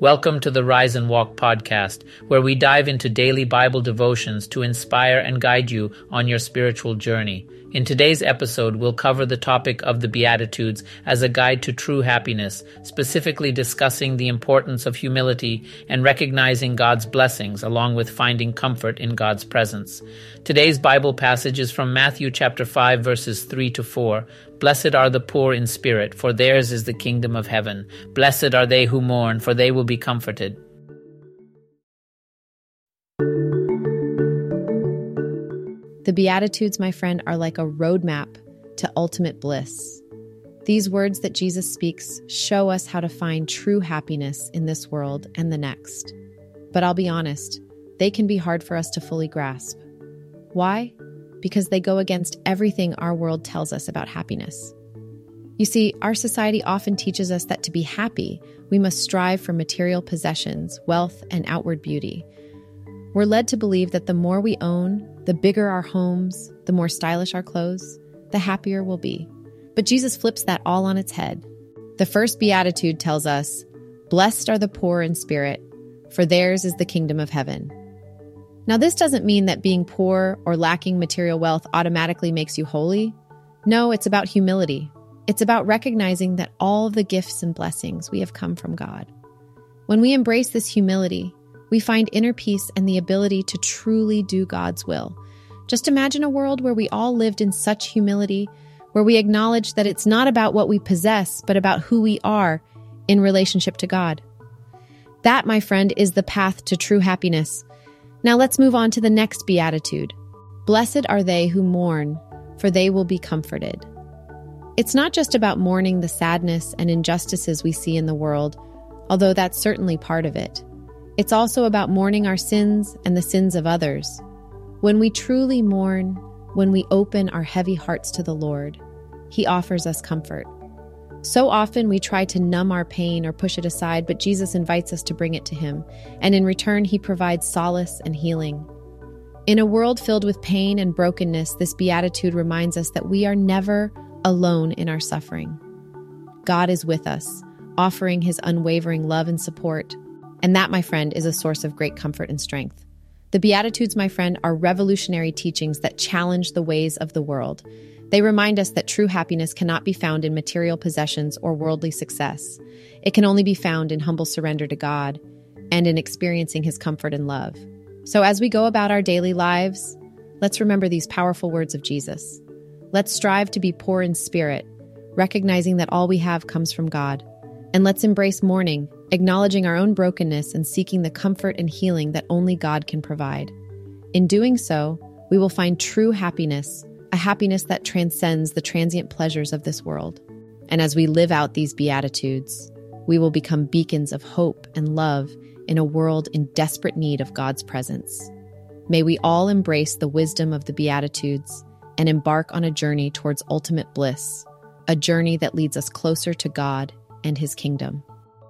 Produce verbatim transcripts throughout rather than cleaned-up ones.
Welcome to the Rise and Walk podcast, where we dive into daily Bible devotions to inspire and guide you on your spiritual journey. In today's episode, we'll cover the topic of the Beatitudes as a guide to true happiness, specifically discussing the importance of humility and recognizing God's blessings, along with finding comfort in God's presence. Today's Bible passage is from Matthew chapter five, verses three to four. Blessed are the poor in spirit, for theirs is the kingdom of heaven. Blessed are they who mourn, for they will be comforted. The Beatitudes, my friend, are like a roadmap to ultimate bliss. These words that Jesus speaks show us how to find true happiness in this world and the next. But I'll be honest, they can be hard for us to fully grasp. Why? Because they go against everything our world tells us about happiness. You see, our society often teaches us that to be happy, we must strive for material possessions, wealth, and outward beauty. We're led to believe that the more we own, the bigger our homes, the more stylish our clothes, the happier we'll be. But Jesus flips that all on its head. The first beatitude tells us, "Blessed are the poor in spirit, for theirs is the kingdom of heaven." Now, this doesn't mean that being poor or lacking material wealth automatically makes you holy. No, it's about humility. It's about recognizing that all of the gifts and blessings we have come from God. When we embrace this humility, we find inner peace and the ability to truly do God's will. Just imagine a world where we all lived in such humility, where we acknowledge that it's not about what we possess, but about who we are in relationship to God. That, my friend, is the path to true happiness. Now let's move on to the next beatitude. Blessed are they who mourn, for they will be comforted. It's not just about mourning the sadness and injustices we see in the world, although that's certainly part of it. It's also about mourning our sins and the sins of others. When we truly mourn, when we open our heavy hearts to the Lord, He offers us comfort. So often we try to numb our pain or push it aside, but Jesus invites us to bring it to Him, and in return He provides solace and healing. In a world filled with pain and brokenness, this beatitude reminds us that we are never alone in our suffering. God is with us, offering His unwavering love and support. And that, my friend, is a source of great comfort and strength. The Beatitudes, my friend, are revolutionary teachings that challenge the ways of the world. They remind us that true happiness cannot be found in material possessions or worldly success. It can only be found in humble surrender to God and in experiencing His comfort and love. So as we go about our daily lives, let's remember these powerful words of Jesus. Let's strive to be poor in spirit, recognizing that all we have comes from God. And let's embrace mourning, acknowledging our own brokenness and seeking the comfort and healing that only God can provide. In doing so, we will find true happiness, a happiness that transcends the transient pleasures of this world. And as we live out these beatitudes, we will become beacons of hope and love in a world in desperate need of God's presence. May we all embrace the wisdom of the Beatitudes and embark on a journey towards ultimate bliss, a journey that leads us closer to God and His kingdom.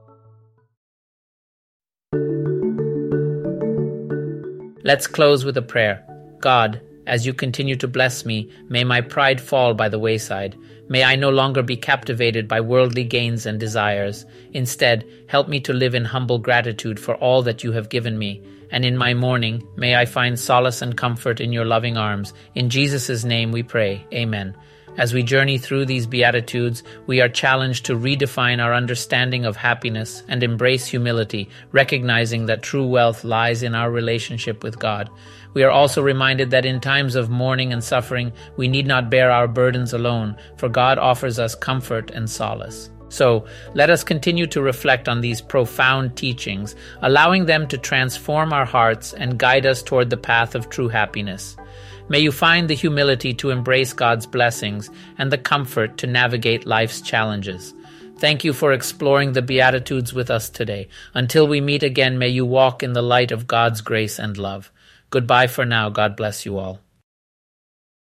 Let's close with a prayer. God, as you continue to bless me, may my pride fall by the wayside. May I no longer be captivated by worldly gains and desires. Instead, help me to live in humble gratitude for all that you have given me. And in my mourning, may I find solace and comfort in your loving arms. In Jesus' name we pray. Amen. As we journey through these Beatitudes, we are challenged to redefine our understanding of happiness and embrace humility, recognizing that true wealth lies in our relationship with God. We are also reminded that in times of mourning and suffering, we need not bear our burdens alone, for God offers us comfort and solace. So, let us continue to reflect on these profound teachings, allowing them to transform our hearts and guide us toward the path of true happiness. May you find the humility to embrace God's blessings and the comfort to navigate life's challenges. Thank you for exploring the Beatitudes with us today. Until we meet again, may you walk in the light of God's grace and love. Goodbye for now. God bless you all.